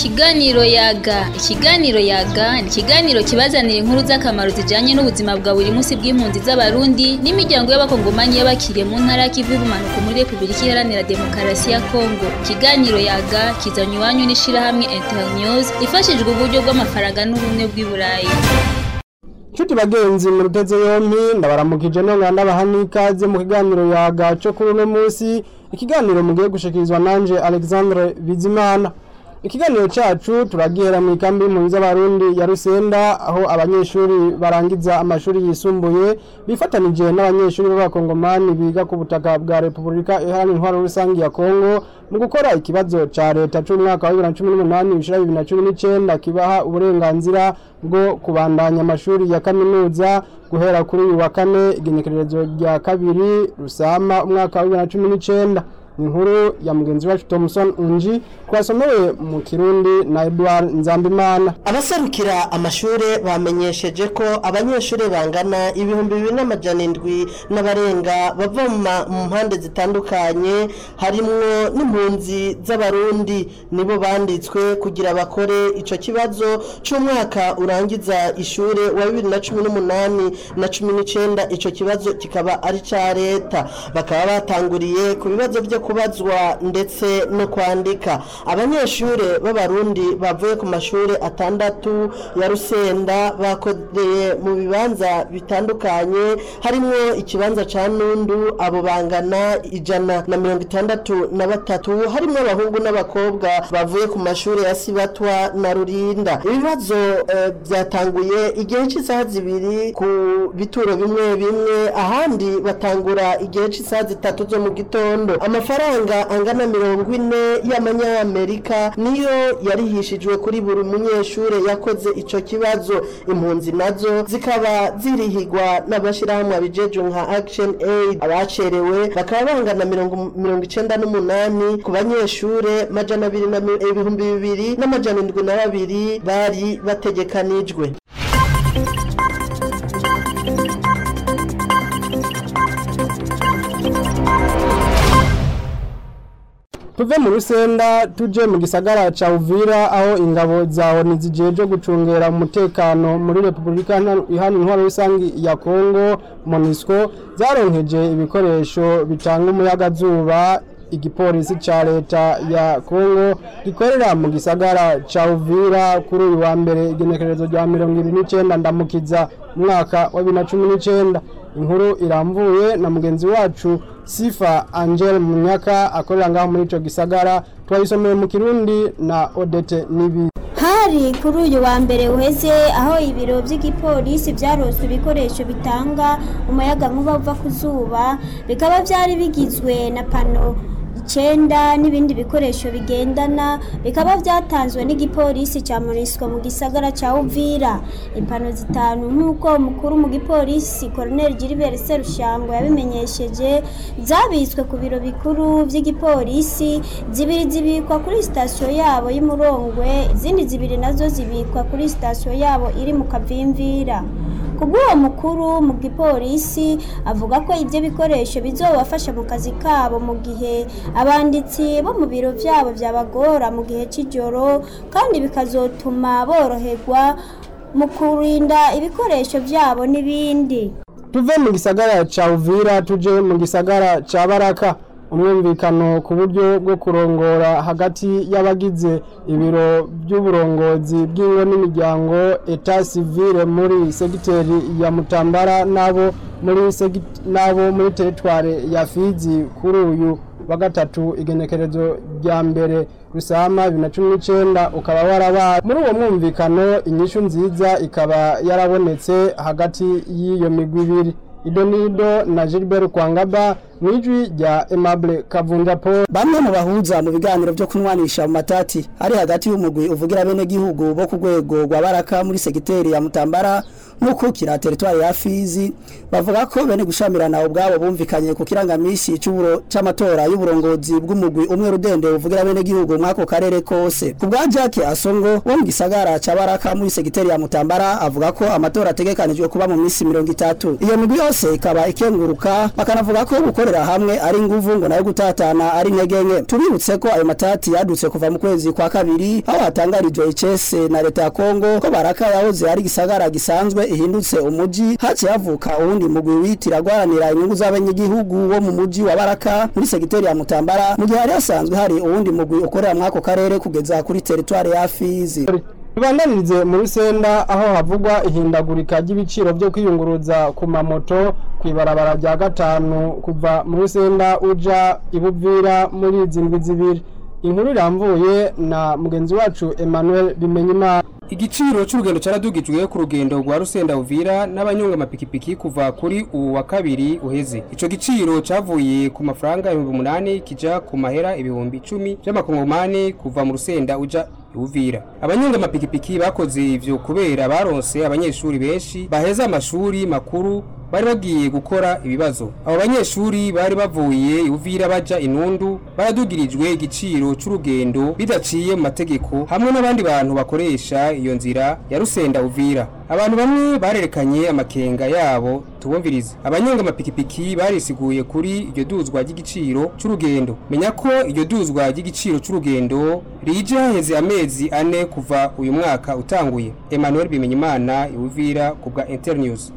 Ikiganiro yaga ni ikiganiro kibazanira inkuru z'akamaro zijanye n'ubuzima bwa buri munsi bw'impunzi z'abarundi n'imiryango y'abakongomani y'abakiriye mu ntara y'Kivu y'ubumanuko muri Republika Iharanira Demokarasi ya Kongo. Ikiganiro yaga kizanywe iwanyu n'ishirahamwe Internews ifashijwe uburyo bw'amafaranga n'ubumwe bw'i Burayi. Chuti bagenzi mu ruteze yompi ndabaramukije none ndabaha ikaze mu kiganiro yaga cyo kuri uno munsi. Ikiganiro mugiye gushikirizwa nanje Alexandre Bizimana. Ikiganiro cyacu turagihera mu ikambi mu z'abarundi ya Rusenda aho abanyeshuri barangiza amashuri yisumbuye bifatanije n'abanyeshuri b'abakongomani biga ku butaka bwa Republika Iharanira Rusangi ya Kongo mu gukora ikibazo ca leta c'umwaka wa 2018-2019 kibaha uburenganzira bwo kubandanya amashuri ya kaminuza guhera kuri uyu wa kane igenekerezo rya kabiri Rusama umwaka wa 2019. Inkuru ya mugenzi wacu Thomson Unji kwasomewe mu Kirundi na Edouard Nzambimana. Abasarukira amashure bamenyesheje ko abanyeshure bangana 2700 n'abarenga bava mu mpande zitandukanye harimwo n'impunzi z'abarundi nibo banditswe kugira bakore ico kibazo c'umwaka urangiza ishure wa 2018 na 2019. Ico kibazo kikaba ari ca leta, bakaba batanguriye ku bibazo byo kubazwa ndetse no kwandika. Abanyeshure b'abarundi bavuye ku mashure atandatu ya Rusenda bakodeye mu bibanza bitandukanye harimwo ikibanza ca Nundu. Abo bangana 163 harimwo abahungu n'abakobwa bavuye ku mashure ya Sibatwa na Rurinda. Ibibazo byatanguye igihe cy'isaha 2 ku bituro bimwe bimwe, ahandi batangura igihe cy'isaha 3 zo mu gitondo. Amafaranga angana 40 y'amanyamerika niyo yarihishijwe kuri buri munyeshure yakoze ico kibazo. Impunzi nazo zikaba zirihigwa n'abashirahamwe abijeje nka Action Aid. Abacerewe bakaba bangana 98 ku banyeshure 2,272 bari bategekanijwe. Tuve mu Rusenda tuje mu gisagara ca Uvira aho ingabo zawo nizijeje gucungera umutekano muri Republika Iharanira Rusangi ya Kongo MONUSCO zaronkeje ibikoresho bitanga umuyaga zuba igipolisi ca leta ya Kongo gikorera mu gisagara ca Uvira kuri uyu wa mbere igenekerezo rya 29 ndamukiza mwaka wa 2019. Inkuru iramvuye na mugenzi wacu Sifa Angel Munyaka akorera ngaho muri ico gisagara, twayisomeye mu Kirundi na Odete Nibi. Hari kuri uyu wa mbere uheze aho ibiro by'igipolisi byaroswe ibikoresho bitanga umuyaga nkuba uva ku zuba, bikaba byari bigizwe na pano 9 n'ibindi bikoresho bigendana, bikaba byatanzwe n'igipolisi cya MONUSCO mu gisagara ca Uvira. Impano 5 nk'uko umukuru mu gipolisi Colonel Gilbert Serushango yabimenyesheje zabitswe ku biro bikuru by'igipolisi, 2 zibikwa kuri station yabo y'Umurongwe, izindi 2 nazo zibikwa kuri station yabo iri mu Kavimvira. Kubwo mukuru mu gipolisi avuga ko ibyo bikoresho bizobafasha mu kazi kabo mu gihe abanditsi bo mu biro byabo byabagora mu gihe cy'ijoro, kandi bikazotuma boroherwa mu kurinda ibikoresho byabo n'ibindi. Tuve mu gisagara ca Uvira tuje mu gisagara ca Baraka. Umwumvikano ku buryo bwo kurongora hagati y'abagize ibiro by'uburongozi bw'ingo n'imiryango Etat Civil muri segiteri ya Mutambara nabo muri territoire ya Fizi kuri uyu wa gatatu igenekerezo rya mbere Rusama 2019 ukaba warabaye. Muri uwo mwumvikano inyishu nziza ikaba yarabonetse hagati y'iyo migwi ibiri. Idonido na Gilbert Kwangaba mwijwi rya Aimable Kavunja Paul. Bamwe mu bahuza mu biganiro byo kunwanisha mu matati ari hagati y'umugwi uvugira bene gihugu bo ku rwego rwa Baraka muri segiteri ya Mutambara nuko kira territoire ya Fizi bavuga ko bene gushamirana ubwabo bumvikanye ku kirangamishi c'amatora y'uburongozi bw'umugwi umwe rudende uvugira bene gihugu mwako karere kose. Ku bwa Jacques Asongo wo mu gisagara ca Baraka muri segiteri ya Mutambara avuga ko amatora ategekanijwe kuba mu minsi 30. Iyo migwi yose ikaba ikenguruka bakanavuga ko gukora gukorera hamwe ari nguvu ngo nayo gutatana ari intege nke. Tubibutse ko ayo matati yadutse kuva mu kwezi kwa kabiri aho hatangarijwe icese na leta ya Kongo ko Baraka yahoze ari gisagara gisanzwe ihindutse umuji hace yavuka uwundi mugwi witira gwaranira inyungu z'abanyagihugu wo mu muji wa Baraka muri segiteri ya Mutambara mu gihe hari hasanzwe hari uwundi mugwi ukorera mwako karere kugeza kuri teritwari ya Fizi. Tubandanirize mu Rusenda aho havugwa ihindagurika ry'ibiciro byo kwiyunguruza ku mamoto kwibarabara rya gatanu kuva mu Rusenda uja ibuvira muri izindwi zibiri. Inkuru iramvuye na mugenzi wacu Emmanuel Bimenyimana. Igiciro cy'urugendo caradugijwe ku rugendo rwa Rusenda Uvira n'abanyonga amapikipiki kuva kuri ubu wa kabiri uheze. Ico giciro cavuye ku mafaranga 8,000 kija ku mahera 10,010 by'amakongomani kuva mu Rusenda uja Uvira. Abanyonga amapikipiki bakoze ivyo kubera baronse abanyeshuri benshi baheza amashuri makuru bari bagiye gukora ibibazo. Abo banyeshuri bari bavuye Uvira baja Inundu baradugirijwe igiciro cy'urugendo bidaciye mu mategeko hamwe n'abandi bantu bakoresha iyo nzira ya Rusenda Uvira. Abantu bamwe barerekanye amakenga yabo tubumvirize. Abanyonga amapikipiki barisiguye kuri iryo duzwa ry'igiciro cy'urugendo. Menya ko iryo duzwa ry'igiciro cy'urugendo rije heze amezi 4 kuva uyu mwaka utanguye. Emmanuel Bimenyimana Uvira kubwa Internews.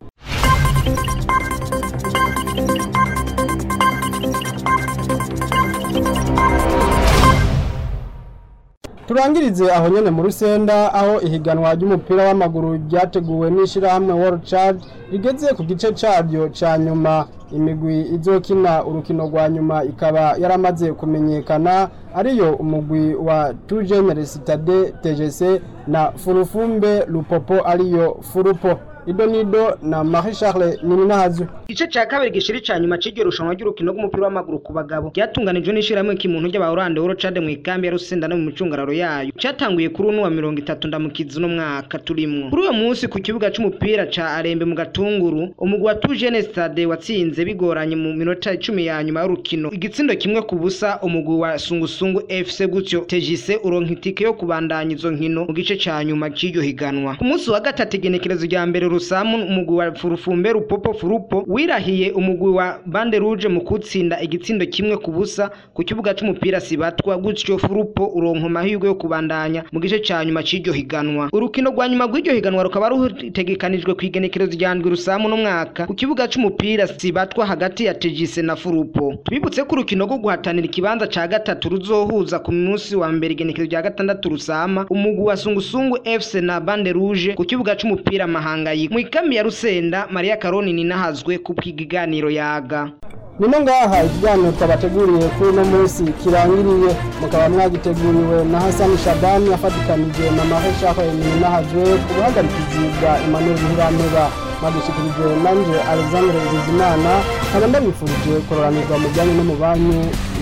Turangirize aho nyene mu Rusenda aho ihiganwa ry'umupira w'amaguru ryateguwe n'ishirahamwe World Child rigeze ku gice caryo ca nyuma. Imigwi izokina urukino rwa nyuma ikaba yaramaze kumenyekana ariyo umugwi wa Tujene Citade TGC na Furufumbe Lupopo ariyo Furupo. Idonido na Marie Charles Nininahazu. Igice ca kabiri gishiri ca nyuma c'iryo rushanwa ry'urukino rw'umupira w'amaguru ku bagabo ryatunganijwe n'ishirahamwe kimuntu ry'abaholande World Child mu ikambi ya Rusenda no mu micungararo yayo. Cyatanguye kuri uno wa 30 ndamukizi no mwaka turimwo. Kuri uyo munsi ku kibuga c'umupira ca Arembe mu Gatunguru umugwi wa Tujene Stade watsinze bigoranye mu minota 10 ya nyuma y'urukino. Igitsindo kimwe ku busa umugwi wa Sungusungu FC gutyo TGC uronka itike yo kubandanya izo nkino mu gice ca nyuma c'iryo higanwa. Ku munsi wa gatatu igenekerezo rya mbere Rusamu umugwi wa Furufumbe Rupopo Furupo wirahiye umugwi wa Bande Rouge mu kutsinda igitsindo kimwe ku busa ku kibuga c'umupira Sibatwa gutyo Furupo uronka amahirwe yo kubandanya mu gice ca nyuma c'iryo higanwa. Urukino rwa nyuma rw'iryo higanwa rukaba rutegekanijwe ku igenekerezo rya ndwi Rusamu no mwaka ku kibuga c'umupira Sibatwa hagati ya TGC na Furupo. Tubibutse ko urukino rwo guhatanira ikibanza ca gatatu ruzohuza ku munsi wa mbere igenekerezo rya gatandatu Rusama umugwi wa Sungusungu FC na Bande Rouge ku kibuga c'umupira Mahanga mu ikambi ya Rusenda. Maria Karoni Ninahazwe ku bw'ikiganiro yaga. Nino ngaha ikiganiro twabateguriye kuri no munsi kirangiriye mukaba mwagiteguriwe na Hassan Shabani afatikanije na Marie Charles Ninahazwe ku buhagarikizi bwa Emmanuel Hirameba magishikirijwe nanje Alexandre Bizimana kandi ndabifurije kororanirwa mu bijyanye no mu banyu.